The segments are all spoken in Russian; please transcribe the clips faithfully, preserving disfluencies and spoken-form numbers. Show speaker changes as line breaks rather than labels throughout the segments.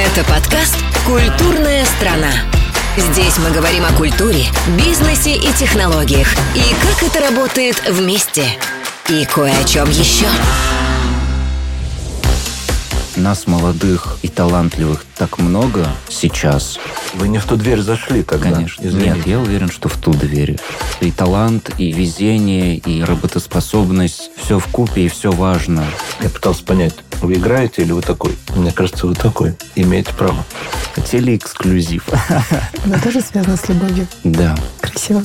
Это подкаст «Культурная страна». Здесь мы говорим о культуре, бизнесе и технологиях, и как это работает вместе. И кое о чем еще.
Нас, молодых и талантливых, так много сейчас.
Вы не в ту дверь зашли тогда?
Конечно.
Извините.
Нет, я уверен, что в ту дверь. И талант, и везение, и работоспособность. Все вкупе, и все важно.
Я пытался понять, вы играете или вы такой? Мне кажется, вы такой. Имеете право.
Хотели эксклюзив.
Но тоже связано с любовью.
Да.
Красиво.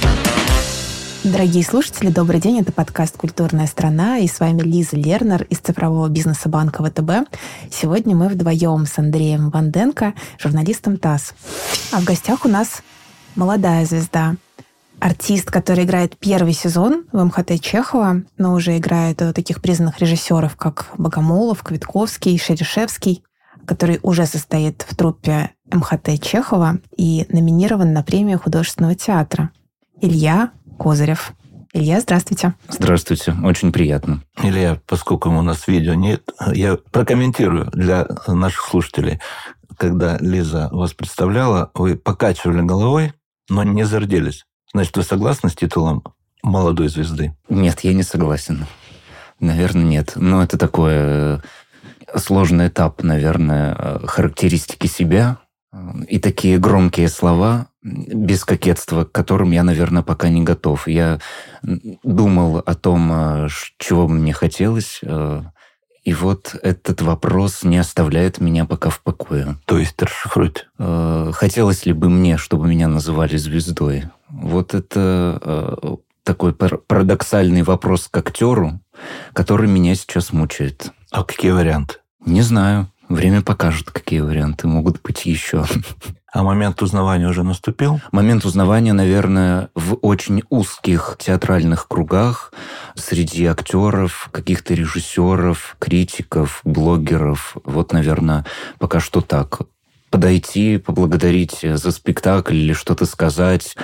Дорогие слушатели, добрый день. Это подкаст «Культурная страна». И с вами Лиза Лернер из цифрового бизнеса банка ВТБ. Сегодня мы вдвоем с Андреем Ванденко, журналистом ТАСС. А в гостях у нас молодая звезда. Артист, который играет первый сезон в МХТ Чехова, но уже играет у таких признанных режиссеров, как Богомолов, Квитковский, Шерешевский, который уже состоит в труппе МХТ Чехова и номинирован на премию художественного театра. Илья Козырев. Илья, здравствуйте.
Здравствуйте. Очень приятно.
Илья, поскольку у нас видео нет, я прокомментирую для наших слушателей. Когда Лиза вас представляла, вы покачивали головой, но не зарделись. Значит, вы согласны с титулом молодой звезды?
Нет, я не согласен. Наверное, нет. Но это такой сложный этап, наверное, характеристики себя. И такие громкие слова, без кокетства, к которым я, наверное, пока не готов. Я думал о том, чего бы мне хотелось, и вот этот вопрос не оставляет меня пока в покое.
То есть, расшифруйте.
Хотелось ли бы мне, чтобы меня называли звездой? Вот это такой парадоксальный вопрос к актеру, который меня сейчас мучает.
А какие варианты?
Не знаю. Время покажет, какие варианты могут быть еще.
А момент узнавания уже наступил?
Момент узнавания, наверное, в очень узких театральных кругах, среди актеров, каких-то режиссеров, критиков, блогеров. Вот, наверное, пока что так. Подойти, поблагодарить за спектакль или что-то сказать,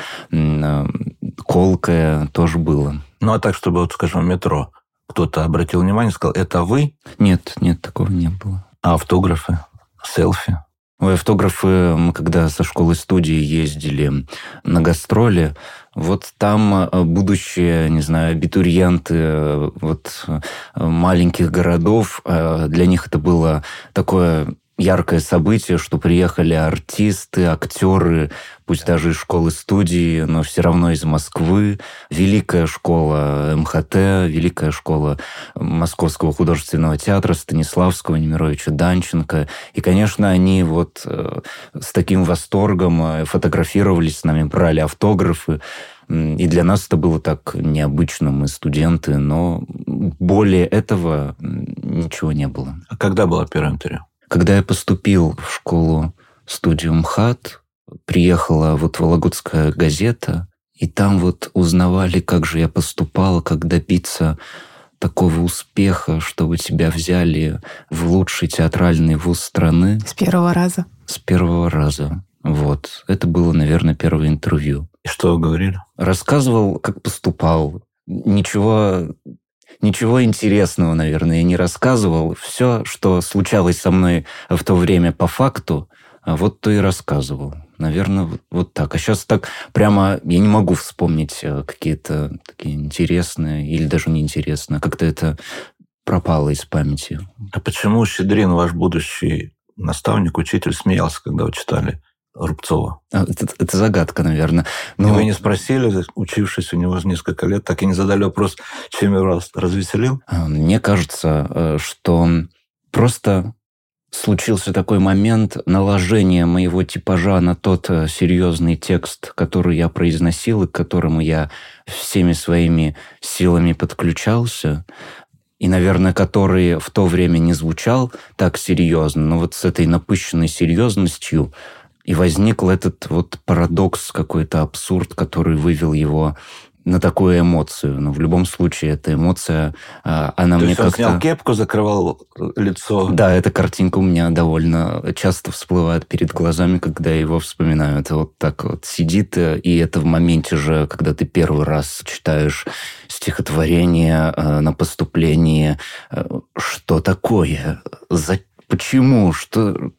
колкое тоже было.
Ну, а так, чтобы, вот, скажем, в метро кто-то обратил внимание и сказал, это вы?
Нет, нет, такого не было.
А автографы? Селфи?
Ой, автографы, мы когда со школы-студии ездили на гастроли, вот там будущие, не знаю, абитуриенты вот, маленьких городов, для них это было такое яркое событие, что приехали артисты, актеры, пусть даже из школы-студии, но все равно из Москвы. Великая школа МХТ, великая школа Московского художественного театра Станиславского, Немировича Данченко. И, конечно, они вот с таким восторгом фотографировались с нами, брали автографы. И для нас это было так необычно, мы студенты, но более этого ничего не было.
А когда было первое интервью?
Когда я поступил в школу-студию МХАТ, приехала вот Вологодская газета, и там вот узнавали, как же я поступал, как добиться такого успеха, чтобы тебя взяли в лучший театральный вуз страны.
С первого раза.
С первого раза. Вот. Это было, наверное, первое интервью.
И что вы говорили?
Рассказывал, как поступал. Ничего... Ничего интересного, наверное, я не рассказывал. Все, что случалось со мной в то время по факту, вот то и рассказывал. Наверное, вот так. А сейчас так прямо я не могу вспомнить какие-то такие интересные или даже неинтересные. Как-то это пропало из памяти.
А почему Щедрин, ваш будущий наставник, учитель, смеялся, когда вы читали Рубцова?
А, это, это загадка, наверное.
Но... Вы не спросили, учившись у него несколько лет, так и не задали вопрос, чем я вас развеселил?
Мне кажется, что просто случился такой момент наложения моего типажа на тот серьезный текст, который я произносил и к которому я всеми своими силами подключался, и, наверное, который в то время не звучал так серьезно, но вот с этой напыщенной серьезностью и возник этот вот парадокс, какой-то абсурд, который вывел его на такую эмоцию. Но в любом случае эта эмоция, она
То
мне
есть
как-то...
он снял кепку, закрывал лицо?
Да, эта картинка у меня довольно часто всплывает перед глазами, когда я его вспоминаю. Это вот так вот сидит, и это в моменте же, когда ты первый раз читаешь стихотворение на поступлении. Что такое? За... Почему? Что...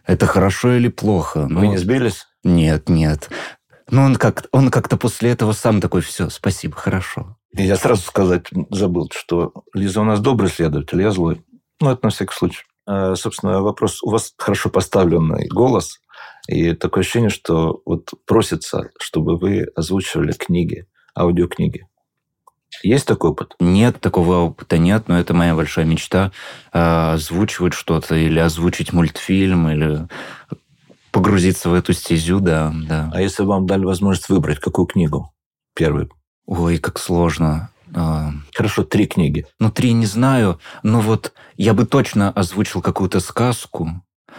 Это хорошо или плохо?
Вы
Ну,
не сбились?
Нет, нет. Ну, он, как, он как-то после этого сам такой, все, спасибо, хорошо.
И я сразу сказать забыл, что Лиза у нас добрый следователь, я злой. Ну, это на всякий случай. А, собственно, вопрос. У вас хорошо поставленный голос, и такое ощущение, что вот просится, чтобы вы озвучивали книги, аудиокниги. Есть такой опыт?
Нет, такого опыта нет, но это моя большая мечта. э, Озвучивать что-то или озвучить мультфильм, или погрузиться в эту стезю, да, да.
А если вам дали возможность выбрать, какую книгу? Первую.
Ой, как сложно. Э,
Хорошо, три книги.
Ну, три не знаю, но вот я бы точно озвучил какую-то сказку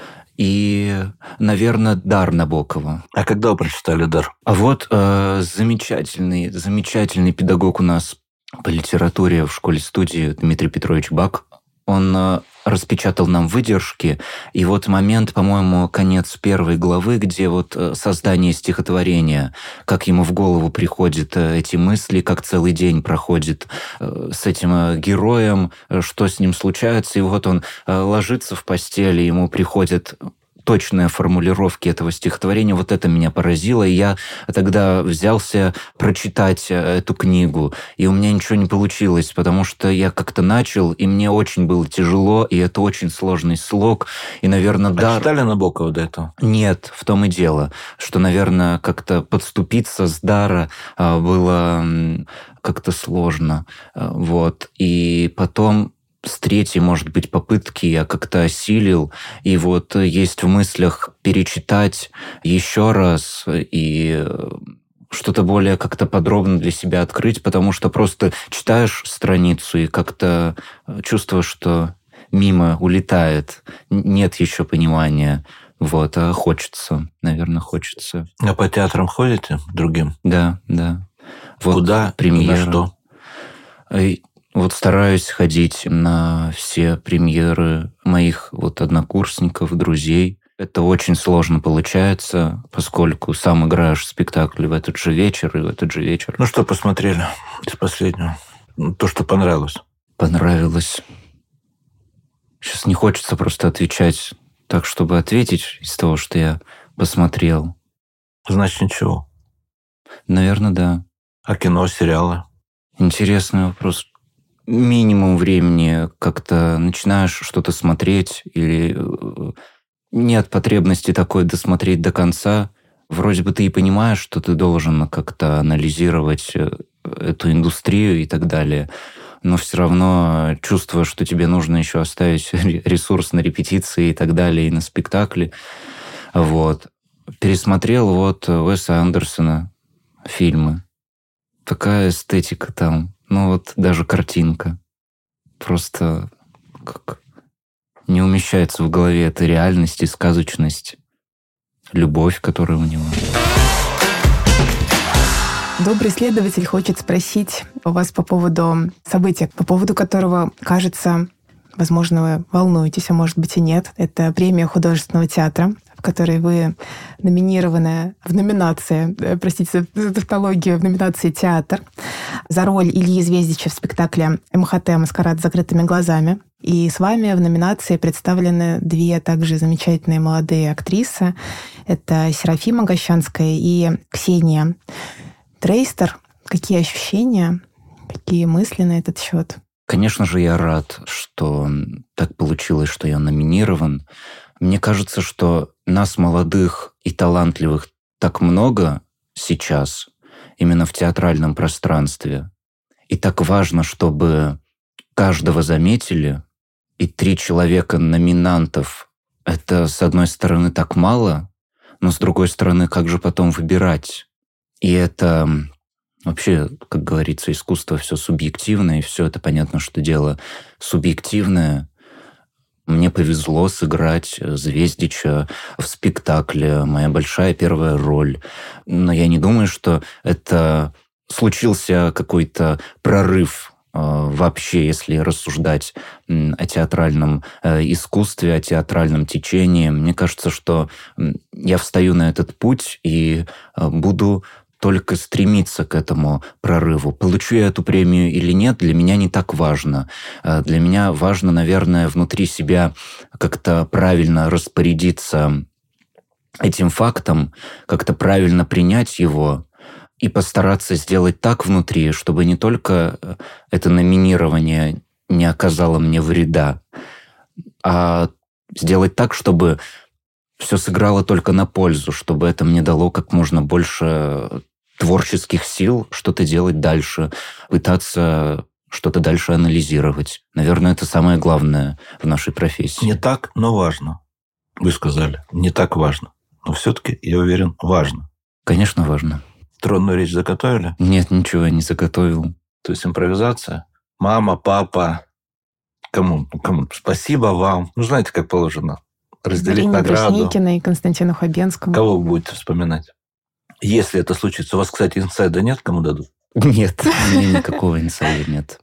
и, наверное, «Дар» Набокова.
А когда вы прочитали «Дар»?
А вот э, замечательный, замечательный педагог у нас по литературе в школе-студии Дмитрий Петрович Бак. Он э, распечатал нам выдержки, и вот момент, по-моему, конец первой главы, где вот э, создание стихотворения, как ему в голову приходят э, эти мысли, как целый день проходит э, с этим э, героем, э, что с ним случается, и вот он э, ложится в постели, ему приходят точные формулировки этого стихотворения, вот это меня поразило, и я тогда взялся прочитать эту книгу, и у меня ничего не получилось, потому что я как-то начал, и мне очень было тяжело, и это очень сложный слог, и, наверное,
А
дар...
читали Набокова до этого?
Нет, в том и дело, что, наверное, как-то подступиться с дара а, было м, как-то сложно, а, вот, и потом с третьей, может быть, попытки я как-то осилил, и вот есть в мыслях перечитать еще раз и что-то более как-то подробно для себя открыть, потому что просто читаешь страницу и как-то чувствуешь, что мимо улетает, нет еще понимания, вот, а хочется, наверное, хочется.
А по театрам ходите другим?
Да, да. Вот
Куда?
премьера.
На что?
Вот стараюсь ходить на все премьеры моих вот однокурсников, друзей. Это очень сложно получается, поскольку сам играешь в спектакле в этот же вечер и в этот же вечер.
Ну, что посмотрели из последнего? То, что понравилось.
Понравилось. Сейчас не хочется просто отвечать так, чтобы ответить из того, что я посмотрел.
Значит, ничего.
Наверное, да.
А кино, сериалы?
Интересный вопрос. Минимум времени как-то начинаешь что-то смотреть или нет потребности такой досмотреть до конца. Вроде бы ты и понимаешь, что ты должен как-то анализировать эту индустрию и так далее, но все равно чувствуешь, что тебе нужно еще оставить ресурс на репетиции и так далее, и на спектакле. Вот. Пересмотрел вот Уэса Андерсона фильмы. Такая эстетика там. Ну вот даже картинка. Просто как не умещается в голове эта реальность и сказочность. Любовь, которая у него.
Добрый следователь хочет спросить у вас по поводу события, по поводу которого, кажется, возможно, вы волнуетесь, а может быть и нет. Это премия художественного театра, в которой вы номинированы в номинации, простите за тавтологию, в номинации «Театр» за роль Ильи Звездича в спектакле «МХТ. Маскарад с закрытыми глазами». И с вами в номинации представлены две также замечательные молодые актрисы. Это Серафима Гощанская и Ксения Трейстер. Какие ощущения, какие мысли на этот счет?
Конечно же, я рад, что так получилось, что я номинирован. Мне кажется, что нас, молодых и талантливых, так много сейчас, именно в театральном пространстве. И так важно, чтобы каждого заметили, и три человека номинантов — это, с одной стороны, так мало, но, с другой стороны, как же потом выбирать? И это вообще, как говорится, искусство все субъективное, и все это понятно, что дело субъективное. Мне повезло сыграть Звездича в спектакле, моя большая первая роль. Но я не думаю, что это случился какой-то прорыв вообще, если рассуждать о театральном искусстве, о театральном течении. Мне кажется, что я встаю на этот путь и буду только стремиться к этому прорыву. Получу я эту премию или нет, для меня не так важно. Для меня важно, наверное, внутри себя как-то правильно распорядиться этим фактом, как-то правильно принять его и постараться сделать так внутри, чтобы не только это номинирование не оказало мне вреда, а сделать так, чтобы все сыграло только на пользу, чтобы это мне дало как можно больше творческих сил что-то делать дальше, пытаться что-то дальше анализировать. Наверное, это самое главное в нашей профессии.
Не так, но важно. Вы сказали, не так важно. Но все-таки, я уверен, важно.
Конечно, важно.
Тронную речь заготовили?
Нет, ничего я не заготовил.
То есть импровизация? Мама, папа, кому? Кому? Спасибо вам. Ну, знаете, как положено. Разделить
Марине
награду.
Брусникиной и Константину Хабенскому.
Кого вы будете вспоминать? Если это случится. У вас, кстати, инсайда нет, кому дадут?
Нет, у меня никакого инсайда нет.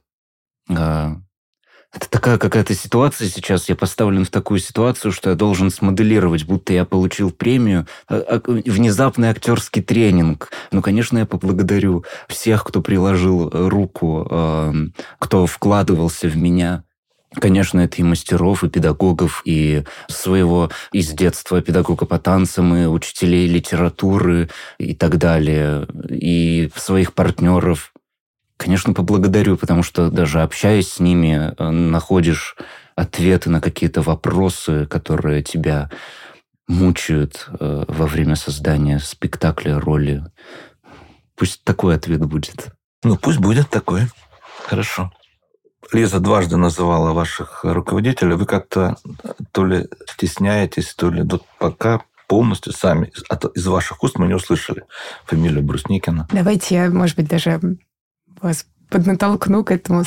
Это такая какая-то ситуация сейчас. Я поставлен в такую ситуацию, что я должен смоделировать, будто я получил премию. Внезапный актерский тренинг. Ну, конечно, я поблагодарю всех, кто приложил руку, кто вкладывался в меня. Конечно, это и мастеров, и педагогов, и своего из детства педагога по танцам, и учителей литературы, и так далее, и своих партнеров. Конечно, поблагодарю, потому что даже общаясь с ними, находишь ответы на какие-то вопросы, которые тебя мучают во время создания спектакля, роли. Пусть такой ответ будет.
Ну, пусть будет такой. Хорошо. Лиза дважды называла ваших руководителей. Вы как-то то ли стесняетесь, то ли вот пока полностью сами из ваших уст мы не услышали фамилию Брусникина.
Давайте я, может быть, даже вас поднатолкну к этому.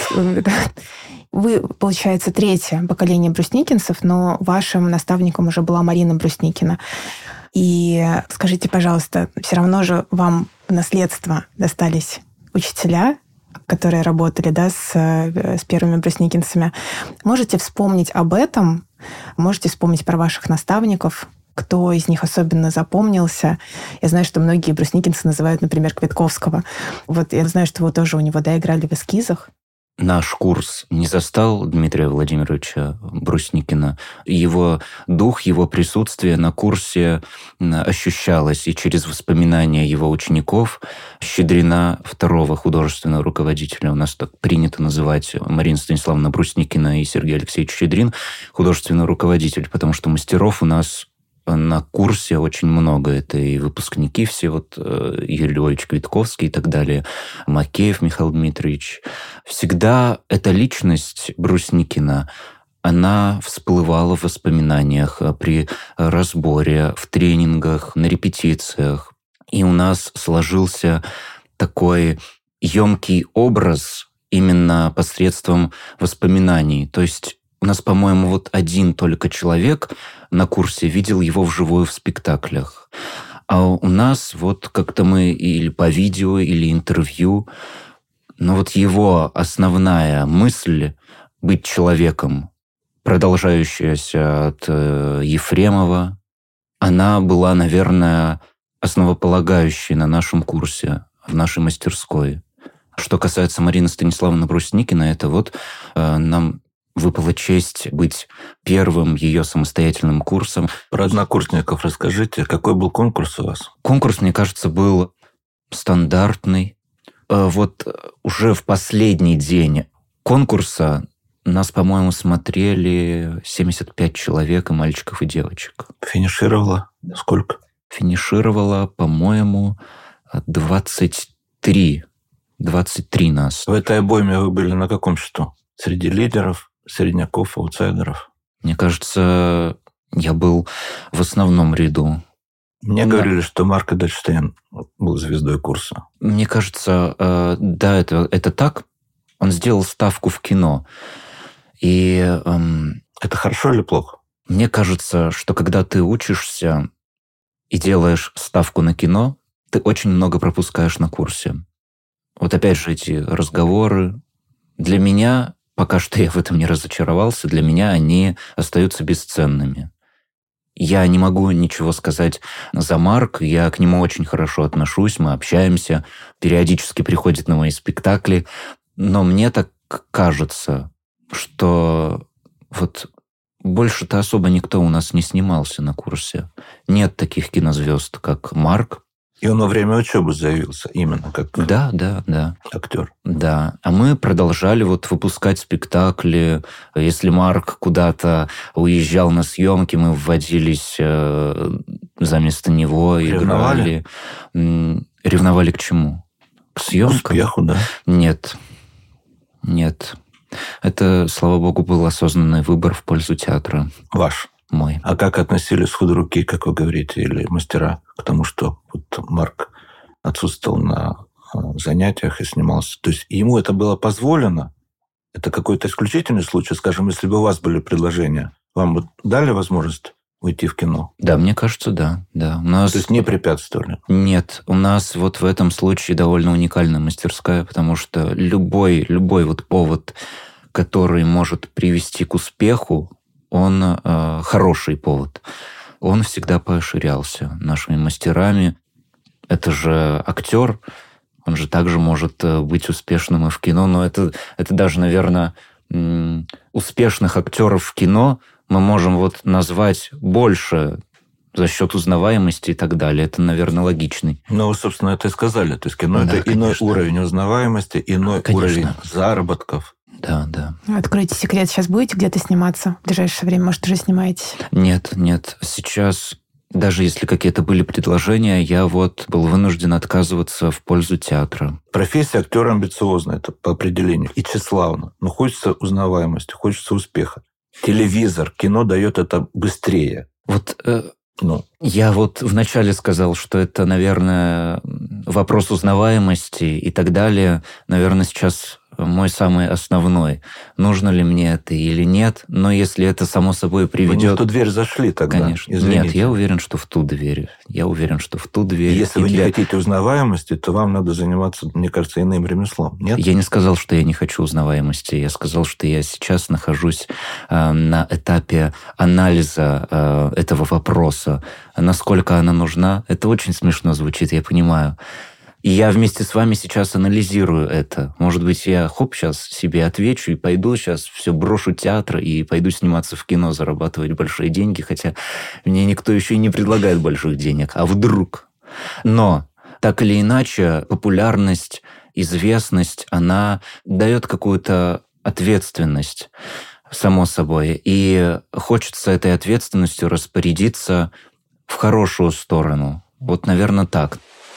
Вы, получается, третье поколение брусникинцев, но вашим наставником уже была Марина Брусникина. И скажите, пожалуйста, все равно же вам в наследство достались учителя, которые работали, да, с, с первыми брусникинцами. Можете вспомнить об этом? Можете вспомнить про ваших наставников? Кто из них особенно запомнился? Я знаю, что многие брусникинцы называют, например, Квитковского. Вот я знаю, что вы тоже у него, да, играли в эскизах.
Наш курс не застал Дмитрия Владимировича Брусникина. Его дух, его присутствие на курсе ощущалось и через воспоминания его учеников. Щедрина, второго художественного руководителя, у нас так принято называть Марина Станиславовна Брусникина и Сергей Алексеевич Щедрин, художественный руководитель, потому что мастеров у нас на курсе очень много. Это и выпускники все, вот Юрий Львович Квитковский и так далее, Макеев Михаил Дмитриевич. Всегда эта личность Брусникина, она всплывала в воспоминаниях при разборе, в тренингах, на репетициях. И у нас сложился такой емкий образ именно посредством воспоминаний. То есть у нас, по-моему, вот один только человек на курсе видел его вживую в спектаклях. А у нас вот как-то мы или по видео, или интервью, но вот его основная мысль быть человеком, продолжающаяся от Ефремова, она была, наверное, основополагающей на нашем курсе, в нашей мастерской. Что касается Марины Станиславовны Брусникина, это вот э, нам выпала честь быть первым ее самостоятельным курсом.
Про однокурсников расскажите. Какой был конкурс у вас?
Конкурс, мне кажется, был стандартный. Вот уже в последний день конкурса нас, по-моему, смотрели семьдесят пять человек, и мальчиков, и девочек.
Финишировало сколько?
Финишировало, по-моему, двадцать три. двадцать три нас.
В этой обойме вы были на каком счету? Среди лидеров? Средняков, аутсайдеров?
Мне кажется, я был в основном ряду.
Мне
да.
говорили, что Марк Эдельштейн был звездой курса.
Мне кажется, да, это, это так. Он сделал ставку в кино. И эм,
это хорошо или плохо?
Мне кажется, что когда ты учишься и делаешь ставку на кино, ты очень много пропускаешь на курсе. Вот опять же эти разговоры. Для меня... Пока что я в этом не разочаровался, для меня они остаются бесценными. Я не могу ничего сказать за Марк, я к нему очень хорошо отношусь, мы общаемся, периодически приходит на мои спектакли, но мне так кажется, что вот больше-то особо никто у нас не снимался на курсе. Нет таких кинозвезд, как Марк.
И он во время учебы заявился именно как
да, да, да.
актер.
Да. А мы продолжали вот выпускать спектакли. Если Марк куда-то уезжал на съемки, мы вводились э, заместо него,
Ревновали?
играли. Ревновали к чему? К съемкам?
К успеху, да?
Нет. Нет. Это, слава богу, был осознанный выбор в пользу театра.
Ваш?
Мой.
А как относились худруки, как вы говорите, или мастера к тому, что вот Марк отсутствовал на занятиях и снимался? То есть ему это было позволено? Это какой-то исключительный случай? Скажем, если бы у вас были предложения, вам бы дали возможность уйти в кино?
Да, мне кажется, да. да. У нас...
То есть не препятствовали?
Нет. У нас вот в этом случае довольно уникальная мастерская, потому что любой, любой вот повод, который может привести к успеху, он э, хороший повод. Он всегда поощрялся нашими мастерами. Это же актер, он же также может быть успешным и в кино, но это, это даже, наверное, успешных актеров в кино мы можем вот назвать больше за счет узнаваемости и так далее. Это, наверное, логичный.
Ну, вы, собственно, это и сказали. То есть кино да, это конечно. Иной уровень узнаваемости, иной конечно. Уровень заработков.
Да, да.
Откройте секрет. Сейчас будете где-то сниматься? В ближайшее время, может, уже снимаетесь?
Нет, нет. Сейчас, даже если какие-то были предложения, я вот был вынужден отказываться в пользу театра.
Профессия актера амбициозна, это по определению. И тщеславно. Но хочется узнаваемости, хочется успеха. Телевизор, кино дает это быстрее.
Вот... Э... Ну. Я вот вначале сказал, что это, наверное, вопрос узнаваемости и так далее. Наверное, сейчас мой самый основной. Нужно ли мне это или нет? Но если это само собой приведет...
Вы не в ту дверь зашли тогда?
Конечно.
Извините.
Нет, я уверен, что в ту дверь. Я уверен, что в ту дверь.
Если и вы для... не хотите узнаваемости, то вам надо заниматься, мне кажется, иным ремеслом. Нет?
Я не сказал, что я не хочу узнаваемости. Я сказал, что я сейчас нахожусь э, на этапе анализа э, этого вопроса. Насколько она нужна? Это очень смешно звучит, я понимаю. И я вместе с вами сейчас анализирую это. Может быть, я, хоп, сейчас себе отвечу и пойду сейчас все брошу театр и пойду сниматься в кино, зарабатывать большие деньги, хотя мне никто еще и не предлагает больших денег. А вдруг? Но так или иначе, популярность, известность, она дает какую-то ответственность, само собой. И хочется этой ответственностью распорядиться в хорошую сторону. Вот, наверное, так.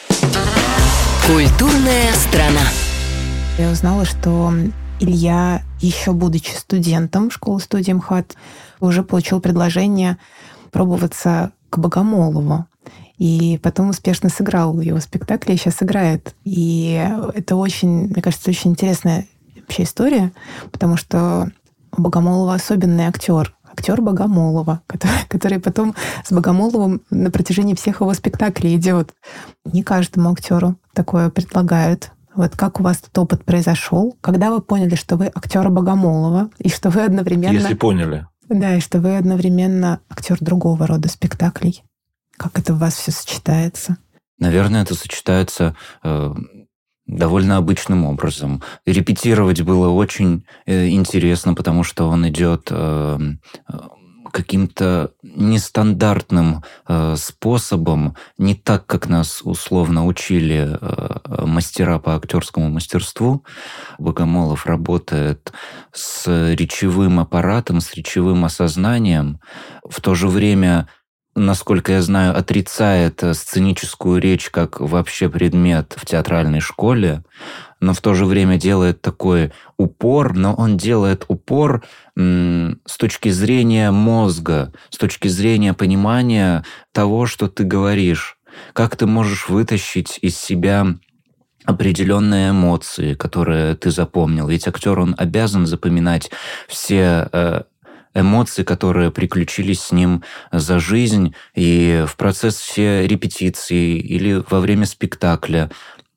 Культурная страна.
Я узнала, что Илья, еще будучи студентом школы-студии МХАТ, уже получил предложение пробоваться к Богомолову. И потом успешно сыграл его спектакль, и сейчас играет. И это очень, мне кажется, очень интересная вообще история, потому что у Богомолова особенный актер. Актер Богомолова, который, который потом с Богомоловым на протяжении всех его спектаклей идет. Не каждому актеру такое предлагают. Вот как у вас этот опыт произошел? Когда вы поняли, что вы актер Богомолова, и что вы одновременно...
Если поняли.
Да, и что вы одновременно актер другого рода спектаклей. Как это у вас все сочетается?
Наверное, это сочетается... Э... довольно обычным образом. Репетировать было очень э, интересно, потому что он идет э, каким-то нестандартным э, способом, не так, как нас условно учили э, мастера по актерскому мастерству. Богомолов работает с речевым аппаратом, с речевым осознанием. В то же время, насколько я знаю, отрицает сценическую речь как вообще предмет в театральной школе, но в то же время делает такой упор, но он делает упор м, с точки зрения мозга, с точки зрения понимания того, что ты говоришь. Как ты можешь вытащить из себя определенные эмоции, которые ты запомнил. Ведь актер, он обязан запоминать все... Э, эмоции, которые приключились с ним за жизнь, и в процессе репетиции или во время спектакля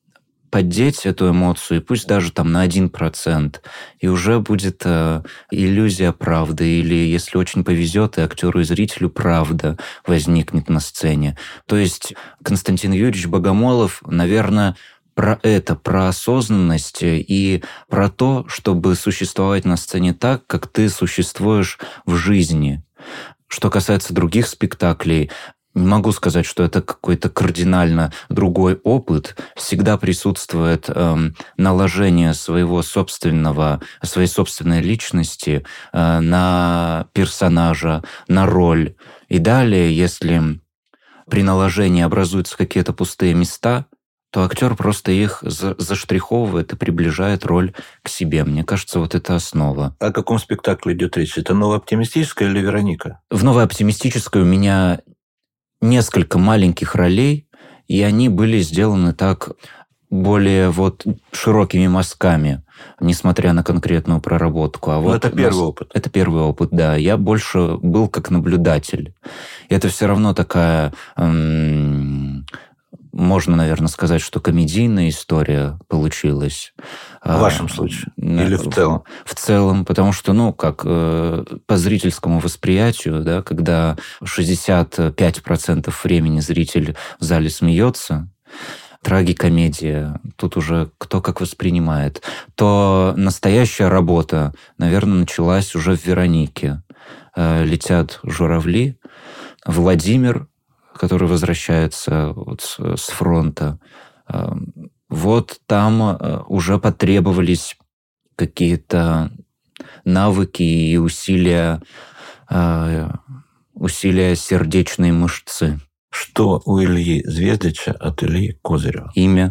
поддеть эту эмоцию, пусть даже там на один процент, и уже будет э, иллюзия правды, или, если очень повезет, и актеру, и зрителю правда возникнет на сцене. То есть Константин Юрьевич Богомолов, наверное, про это, про осознанность и про то, чтобы существовать на сцене так, как ты существуешь в жизни. Что касается других спектаклей, не могу сказать, что это какой-то кардинально другой опыт. Всегда присутствует э, наложение своего собственного, своей собственной личности э, на персонажа, на роль. И далее, если при наложении образуются какие-то пустые места, то актер просто их заштриховывает и приближает роль к себе. Мне кажется, вот это основа.
О каком спектакле идет речь? Это «Новооптимистическая» или «Вероника»?
В «Новооптимистической» у меня несколько маленьких ролей, и они были сделаны так более вот широкими мазками, несмотря на конкретную проработку. А вот
это первый нас... опыт.
Это первый опыт, да. Я больше был как наблюдатель. И это все равно такая... М- Можно, наверное, сказать, что комедийная история получилась.
В вашем случае? Или в целом?
В целом, потому что, ну, как по зрительскому восприятию, да, когда шестьдесят пять процентов времени зритель в зале смеется, трагикомедия, тут уже кто как воспринимает, то настоящая работа, наверное, началась уже в «Веронике». Летят журавли, Владимир, который возвращается вот с фронта, вот там уже потребовались какие-то навыки и усилия, усилия сердечной мышцы.
Что у Ильи Звездича от Ильи Козырева?
Имя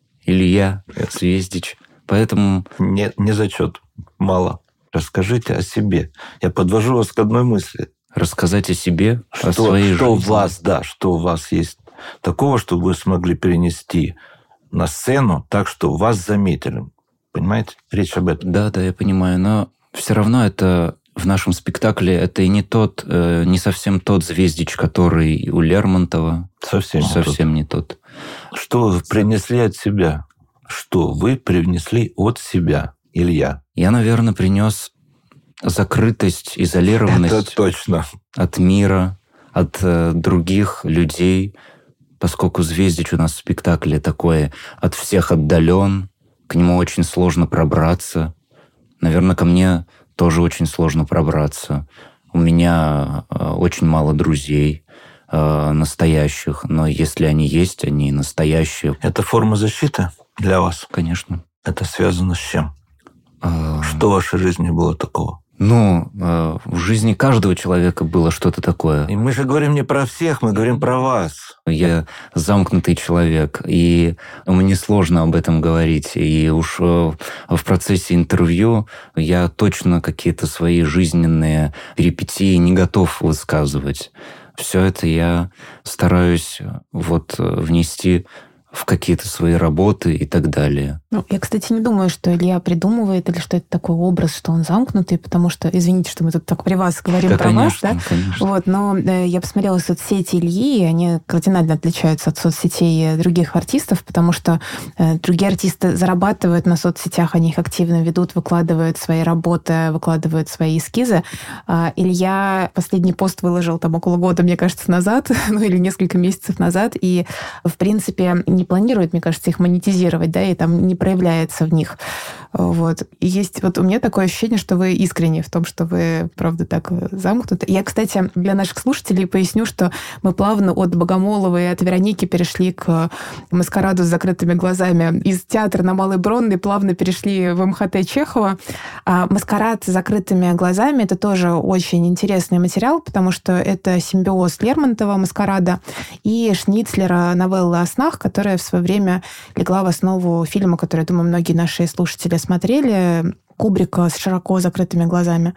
Илья Звездич. Поэтому...
Не, не зачет. Мало. Расскажите о себе. Я подвожу вас к одной мысли.
Рассказать о себе,
что,
о своей
что
жизни.
У вас, да, что у вас есть такого, что вы смогли перенести на сцену так, что вас заметили. Понимаете? Речь об этом.
Да, да, я понимаю. Но все равно это в нашем спектакле это и не тот, э, не совсем тот Звездич, который у Лермонтова.
Совсем,
совсем не тот.
Что вы принесли от себя? Что вы привнесли от себя, Илья?
Я, наверное, принес закрытость, изолированность
это точно.
От мира, от э, других людей, поскольку Звездич у нас в спектакле такой от всех отдален, к нему очень сложно пробраться. Наверное, ко мне тоже очень сложно пробраться. У меня э, очень мало друзей э, настоящих, но если они есть, они настоящие.
Это форма защиты для вас?
Конечно.
Это связано с чем? А... Что в вашей жизни было такого?
Ну, э, в жизни каждого человека было что-то такое.
И мы же говорим не про всех, мы говорим про вас.
Я замкнутый человек, и мне сложно об этом говорить. И уж в процессе интервью я точно какие-то свои жизненные перипетии не готов высказывать. Все это я стараюсь вот внести в какие-то свои работы и так далее.
Ну, я, кстати, не думаю, что Илья придумывает или что это такой образ, что он замкнутый, потому что, извините, что мы тут так при вас говорим
да,
про
конечно,
вас, да?
Конечно.
Вот, но э, я посмотрела соцсети Ильи, и они кардинально отличаются от соцсетей других артистов, потому что э, другие артисты зарабатывают на соцсетях, они их активно ведут, выкладывают свои работы, выкладывают свои эскизы. А Илья последний пост выложил там около года, мне кажется, назад, ну или несколько месяцев назад, и, в принципе, не планирует, мне кажется, их монетизировать, да, и там не проявляется в них. Вот. И есть вот у меня такое ощущение, что вы искренне в том, что вы, правда, так замкнуты. Я, кстати, для наших слушателей поясню, что мы плавно от Богомолова и от Вероники перешли к «Маскараду с закрытыми глазами». Из театра на Малой Бронной плавно перешли в эм ха тэ Чехова. А «Маскарад с закрытыми глазами» — это тоже очень интересный материал, потому что это симбиоз Лермонтова «Маскарада» и Шницлера новеллы о снах, которая в свое время легла в основу фильма, который, я думаю, многие наши слушатели смотрели, Кубрика с широко закрытыми глазами,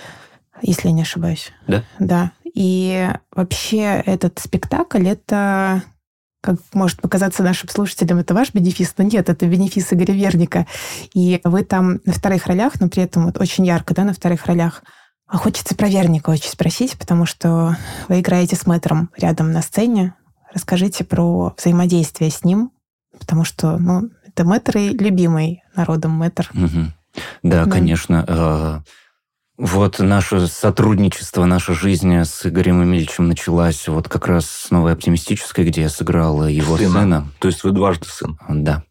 если я не ошибаюсь.
Да?
Да. И вообще этот спектакль — это, как может показаться нашим слушателям, это ваш бенефис, но нет, это бенефис Игоря Верника. И вы там на вторых ролях, но при этом вот очень ярко, да, на вторых ролях. А хочется про Верника очень спросить, потому что вы играете с мэтром рядом на сцене. Расскажите про взаимодействие с ним, потому что, ну, Это мэтр и любимый народом мэтр.
Угу. Да, да, конечно. Вот наше сотрудничество, наша жизнь с Игорем Эмильевичем началась вот как раз с «Новой оптимистической», где я сыграл его сына. сына.
То есть вы дважды сын?
Да.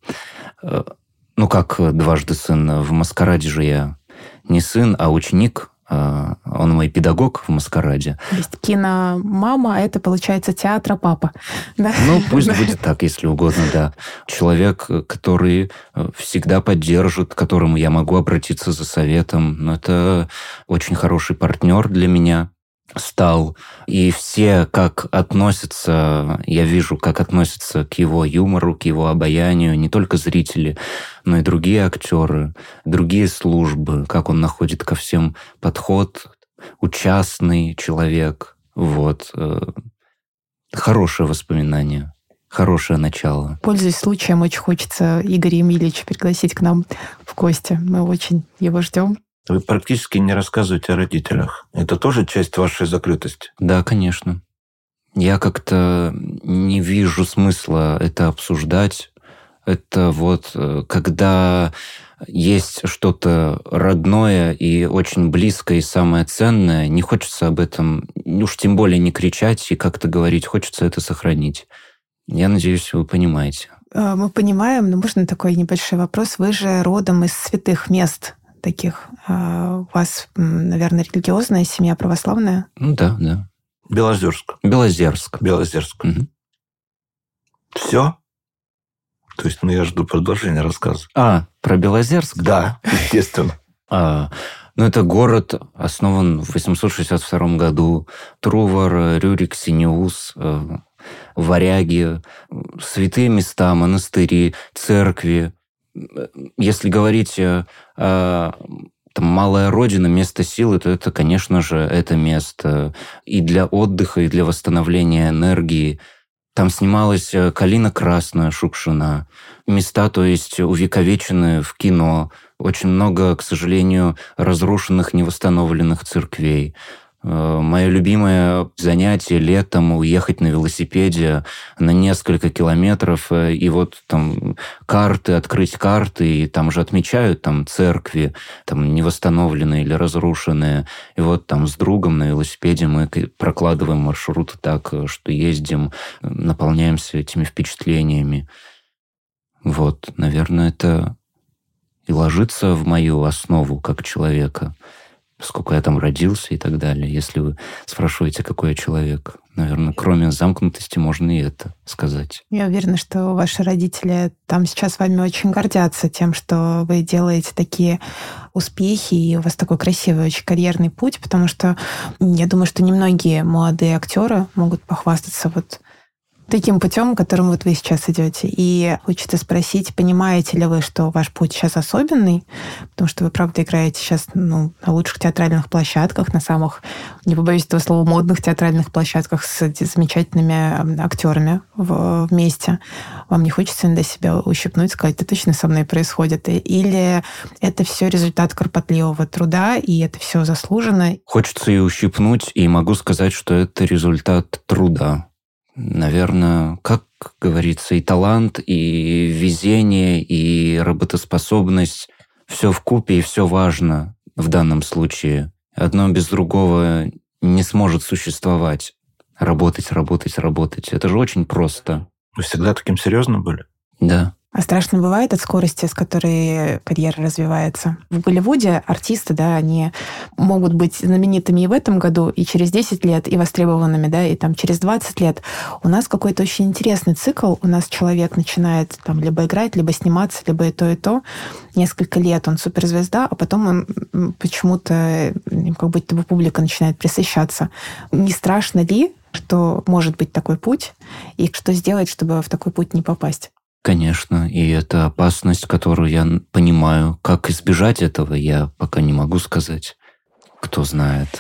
Ну, как дважды сын? В «Маскараде» же я не сын, а ученик. Он мой педагог в «Маскараде».
То есть киномама, а это, получается, театра-папа. Да?
Ну, пусть будет так, если угодно, да. Человек, который всегда поддержит, к которому я могу обратиться за советом. Но это очень хороший партнер для меня стал. И все, как относятся, я вижу, как относятся к его юмору, к его обаянию, не только зрители, но и другие актеры, другие службы, как он находит ко всем подход, участный человек. Вот. Хорошее воспоминание, хорошее начало.
Пользуясь случаем, очень хочется Игоря Эмильевича пригласить к нам в гости. Мы очень его ждем.
Вы практически не рассказываете о родителях. Это тоже часть вашей закрытости?
Да, конечно. Я как-то не вижу смысла это обсуждать. Это вот когда есть что-то родное и очень близкое и самое ценное, не хочется об этом, уж тем более не кричать и как-то говорить, хочется это сохранить. Я надеюсь, вы понимаете.
Мы понимаем, но можно такой небольшой вопрос? Вы же родом из святых мест таких. У вас, наверное, религиозная семья православная?
Ну да, да.
Белозерск.
Белозерск.
Белозерск.
Угу.
Все? То есть, ну, я жду продолжения рассказа.
А, про Белозерск?
Да, естественно.
А, ну, это город, основан в восемьсот шестьдесят втором году. Трувор, Рюрик, Синеус, варяги, святые места, монастыри, церкви. Если говорить о, о там, малая родина, место силы, то это, конечно же, это место и для отдыха, и для восстановления энергии. Там снималась «Калина красная» Шукшина. Места, то есть, увековечены в кино. Очень много, к сожалению, разрушенных, невосстановленных церквей. Мое любимое занятие летом — уехать на велосипеде на несколько километров, и вот там карты, открыть карты, и там же отмечают там церкви, там невосстановленные или разрушенные. И вот там с другом на велосипеде мы прокладываем маршруты так, что ездим, наполняемся этими впечатлениями. Вот, наверное, это и ложится в мою основу как человека, сколько я там родился и так далее. Если вы спрашиваете, какой я человек, наверное, кроме замкнутости можно и это сказать.
Я уверена, что ваши родители там сейчас вами очень гордятся тем, что вы делаете такие успехи, и у вас такой красивый очень карьерный путь, потому что я думаю, что немногие молодые актеры могут похвастаться вот таким путем, которым вот вы сейчас идете. И хочется спросить, понимаете ли вы, что ваш путь сейчас особенный? Потому что вы, правда, играете сейчас ну, на лучших театральных площадках, на самых, не побоюсь этого слова, модных театральных площадках с замечательными актерами вместе. Вам не хочется иногда себя ущипнуть, сказать, это точно со мной происходит? Или это все результат кропотливого труда, и это все заслуженно?
Хочется и ущипнуть, и могу сказать, что это результат труда. Наверное, как говорится, и талант, и везение, и работоспособность. Все вкупе, и все важно в данном случае. Одно без другого не сможет существовать. Работать, работать, работать. Это же очень просто.
Вы всегда таким серьезным были?
Да.
А страшно бывает от скорости, с которой карьера развивается? В Голливуде артисты, да, они могут быть знаменитыми и в этом году, и через десять лет, и востребованными, да, и там через двадцать лет. У нас какой-то очень интересный цикл. У нас человек начинает там либо играть, либо сниматься, либо и то, и то. Несколько лет он суперзвезда, а потом он почему-то, как будто бы публика начинает пресыщаться. Не страшно ли, что может быть такой путь, и что сделать, чтобы в такой путь не попасть?
Конечно, и это опасность, которую я понимаю. Как избежать этого, я пока не могу сказать. Кто знает.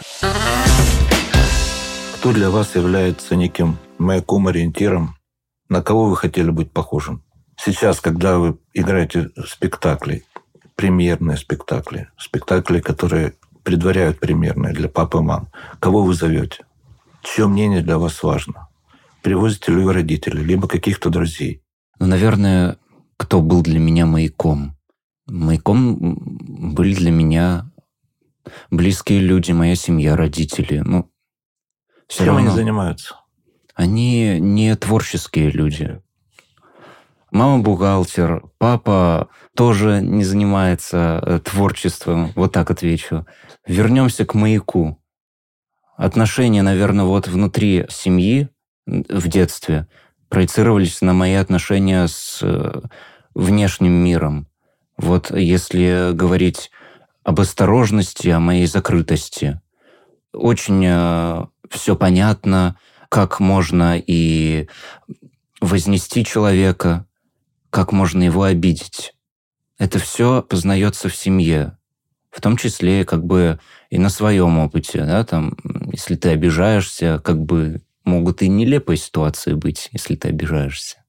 Кто для вас является неким маяком, ориентиром? На кого вы хотели быть похожим? Сейчас, когда вы играете спектакли, премьерные спектакли, спектакли, которые предваряют премьерные для пап и мам, кого вы зовете? Чье мнение для вас важно? Привозите ли вы родителей, либо каких-то друзей?
Ну, наверное, кто был для меня маяком. Маяком были для меня близкие люди, моя семья, родители. Ну, все
Чем
равно
они занимаются?
Они не творческие люди. Мама бухгалтер, папа тоже не занимается творчеством. Вот так отвечу. Вернемся к маяку. Отношения, наверное, вот внутри семьи в детстве проецировались на мои отношения с внешним миром. Вот если говорить об осторожности, о моей закрытости, очень э, все понятно, как можно и вознести человека, как можно его обидеть. Это все познается в семье, в том числе как бы и на своем опыте. Да? Там, если ты обижаешься, как бы могут и нелепые ситуации быть, если ты обижаешься.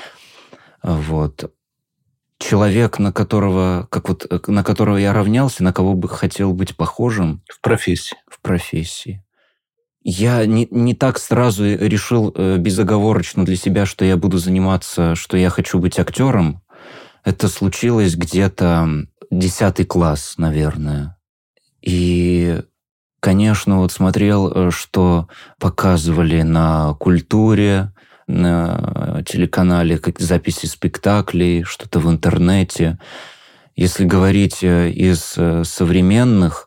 Вот. Человек, на которого, как вот, на которого я равнялся, на кого бы хотел быть похожим.
В профессии.
В профессии. Я не, не так сразу решил э, безоговорочно для себя, что я буду заниматься, что я хочу быть актером. Это случилось где-то десятый класс, наверное. И, конечно, вот смотрел, что показывали на «Культуре», на телеканале, как записи спектаклей, что-то в интернете. Если говорить из современных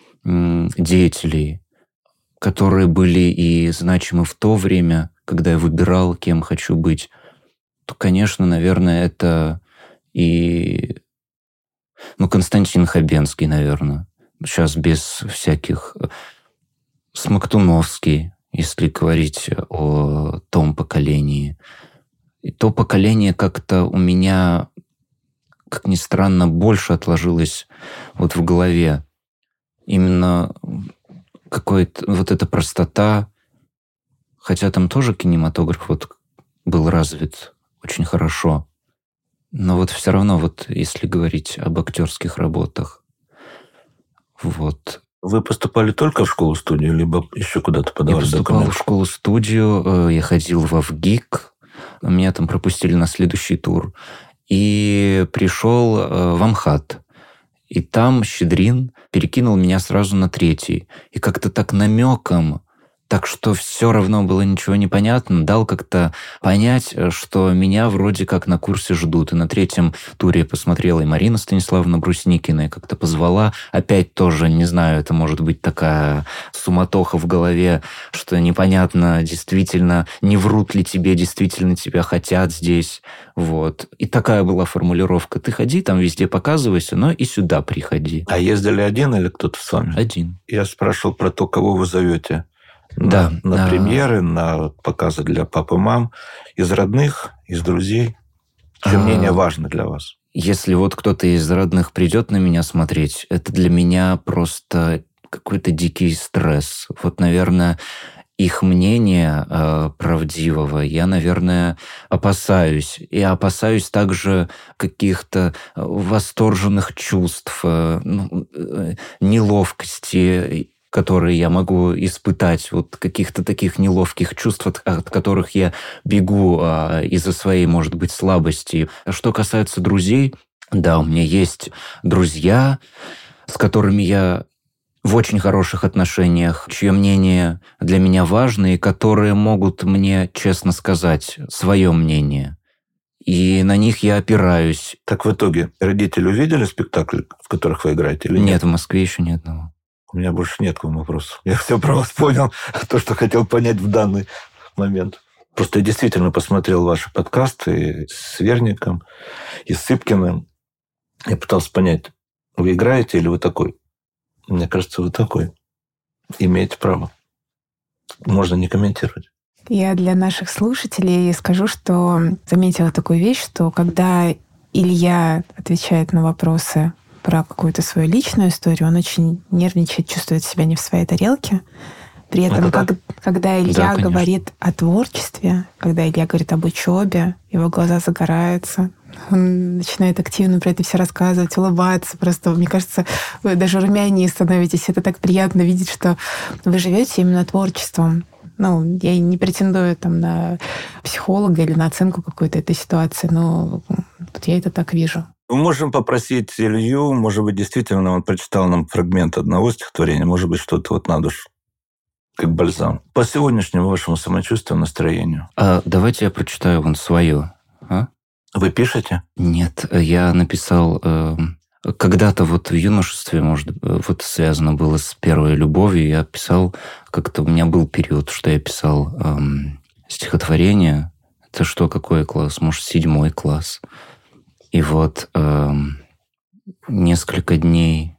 деятелей, которые были и значимы в то время, когда я выбирал, кем хочу быть, то, конечно, наверное, это и ну, Константин Хабенский, наверное. Сейчас без всяких... Смоктуновский, если говорить о том поколении. И то поколение как-то у меня, как ни странно, больше отложилось вот в голове. Именно какой-то вот эта простота, хотя там тоже кинематограф вот был развит очень хорошо, но вот все равно вот если говорить об актерских работах, вот.
Вы поступали только в школу-студию, либо еще куда-то подавали
документы? Я поступал
документы?
в школу-студию, я ходил во ВГИК, меня там пропустили на следующий тур, и пришел в Амхат. И там Щедрин перекинул меня сразу на третий. И как-то так намеком, так что все равно было ничего не понятно, дал как-то понять, что меня вроде как на курсе ждут. И на третьем туре я посмотрела, и Марина Станиславовна Брусникина, и как-то позвала. Опять тоже, не знаю, это может быть такая суматоха в голове, что непонятно, действительно, не врут ли тебе, действительно тебя хотят здесь. Вот. И такая была формулировка. Ты ходи, там везде показывайся, но и сюда приходи.
А ездили один или кто-то с вами?
Один.
Я спрашивал про то, кого вы зовете.
Да,
на, на
а...
премьеры, на показы для пап и мам, из родных, из друзей. Чье а... мнение важно для вас?
Если вот кто-то из родных придет на меня смотреть, это для меня просто какой-то дикий стресс. Вот, наверное, их мнение э, правдивого я, наверное, опасаюсь. И опасаюсь также каких-то восторженных чувств, э, ну, э, неловкости, которые я могу испытать, вот каких-то таких неловких чувств, от, от которых я бегу а, из-за своей, может быть, слабости. Что касается друзей, да, у меня есть друзья, с которыми я в очень хороших отношениях, чье мнение для меня важно, и которые могут мне честно сказать свое мнение. И на них я опираюсь.
Так в итоге родители увидели спектакль, в которых вы играете, или нет?
Нет, в Москве еще ни одного.
У меня больше нет к вам вопросов. Я все про вас понял, то, что хотел понять в данный момент. Просто я действительно посмотрел ваши подкасты с Верником, и с Сыпкиным. Я пытался понять, вы играете или вы такой? Мне кажется, вы такой. Имеете право. Можно не комментировать.
Я для наших слушателей скажу, что заметила такую вещь, что когда Илья отвечает на вопросы про какую-то свою личную историю, он очень нервничает, чувствует себя не в своей тарелке. При этом, как, когда Илья да, говорит о творчестве, когда Илья говорит об учебе, его глаза загораются, он начинает активно про это все рассказывать, улыбаться. Просто, мне кажется, вы даже румянее становитесь. Это так приятно видеть, что вы живете именно творчеством. Ну, я не претендую там на психолога или на оценку какой-то этой ситуации, но Вот я это так вижу.
Мы можем попросить Илью, может быть, действительно, он прочитал нам фрагмент одного стихотворения, может быть, что-то вот на душу, как бальзам. По сегодняшнему вашему самочувствию, настроению.
А давайте я прочитаю вон свое. А?
Вы пишете?
Нет, я написал... Э, когда-то вот в юношестве, может, вот связано было с первой любовью, я писал... Как-то у меня был период, что я писал э, стихотворение. Это что, какой класс? Может, седьмой класс. И вот э, несколько дней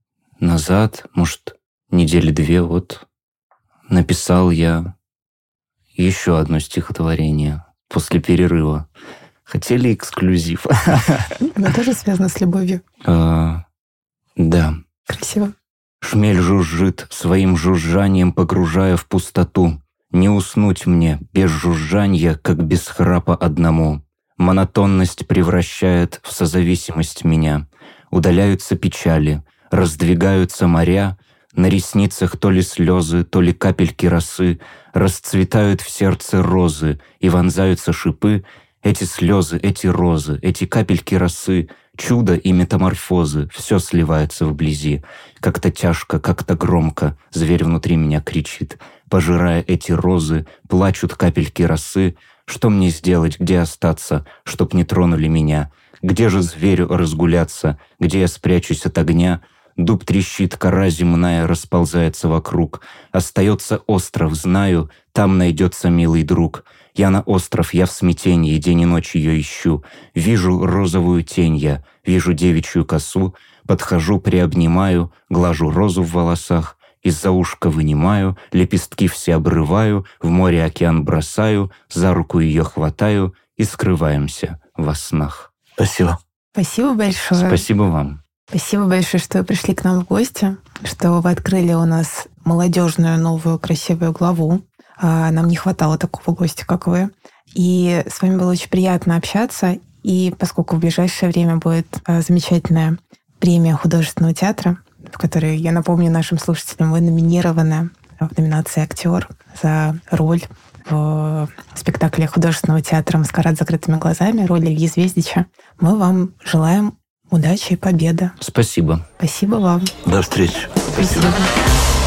назад, может, недели две, вот, написал я еще одно стихотворение после перерыва. Хотели эксклюзив?
Оно тоже связано с любовью.
Да.
Красиво.
Шмель жужжит, своим жужжанием погружая в пустоту. Не уснуть мне без жужжанья, как без храпа одному. Монотонность превращает в созависимость меня. Удаляются печали, раздвигаются моря. На ресницах то ли слезы, то ли капельки росы. Расцветают в сердце розы и вонзаются шипы. Эти слезы, эти розы, эти капельки росы, чудо и метаморфозы, все сливается вблизи. Как-то тяжко, как-то громко зверь внутри меня кричит. Пожирая эти розы, плачут капельки росы. Что мне сделать, где остаться, чтоб не тронули меня? Где же зверю разгуляться, где я спрячусь от огня? Дуб трещит, кора земная расползается вокруг. Остается остров, знаю, там найдется милый друг. Я на остров, я в смятении, день и ночь ее ищу. Вижу розовую тень я, вижу девичью косу. Подхожу, приобнимаю, глажу розу в волосах. Из-за ушка вынимаю, лепестки все обрываю, в море океан бросаю, за руку ее хватаю и скрываемся во снах.
Спасибо.
Спасибо большое.
Спасибо вам.
Спасибо большое, что вы пришли к нам в гости, что вы открыли у нас молодежную новую красивую главу. Нам не хватало такого гостя, как вы. И с вами было очень приятно общаться. И поскольку в ближайшее время будет замечательная премия художественного театра, в которой, я напомню нашим слушателям, вы номинированы в номинации «Актер» за роль в спектакле художественного театра «Маскарад с закрытыми глазами», роль Ильи Звездича. Мы вам желаем удачи и победы.
Спасибо.
Спасибо вам.
До встречи.
Спасибо.